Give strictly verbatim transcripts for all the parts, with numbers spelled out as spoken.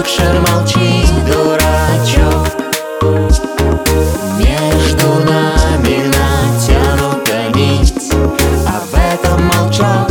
лучше молчи, дурачок. Между нами натянута нить, об этом молчок.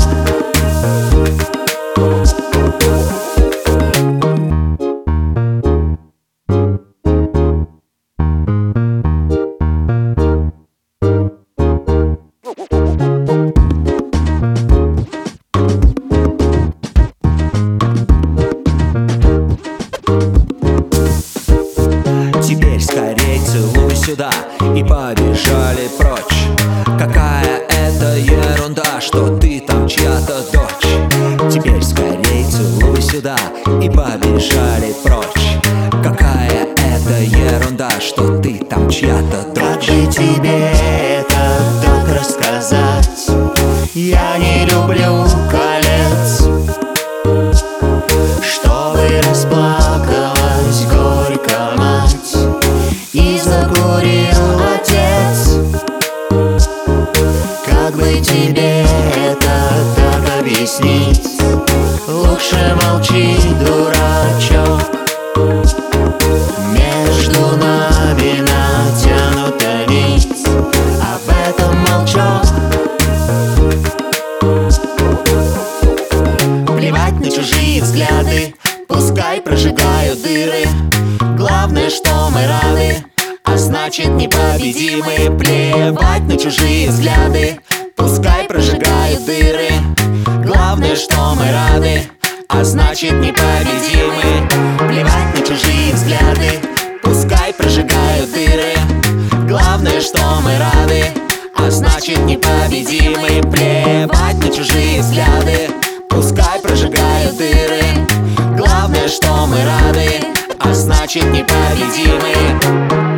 Теперь скорей целуй сюда и побежали прочь. Какая это ерунда, что ты там чья-то дочь. Теперь скорей целуй сюда и побежали прочь. Какая это ерунда, что ты там чья-то Как дочь. бы тебе это так рассказать? Я не люблю колец, чтобы расплакалась горько мать и закурил отец. Как бы тебе это так объяснить? Лучше молчи, дурачок. Между нами натянута нить, об этом молчок. Плевать на чужие взгляды, пускай прожигают дыры. Главное, что мы рады, а значит непобедимы. Плевать на чужие взгляды, пускай прожигают дыры. Главное, что мы рады, а значит непобедимы. Плевать на чужие взгляды, пускай прожигают дыры. Главное, что мы рады, а значит непобедимы. Плевать на чужие взгляды, пускай прожигают дыры. Главное, что мы рады, а значит непобедимы.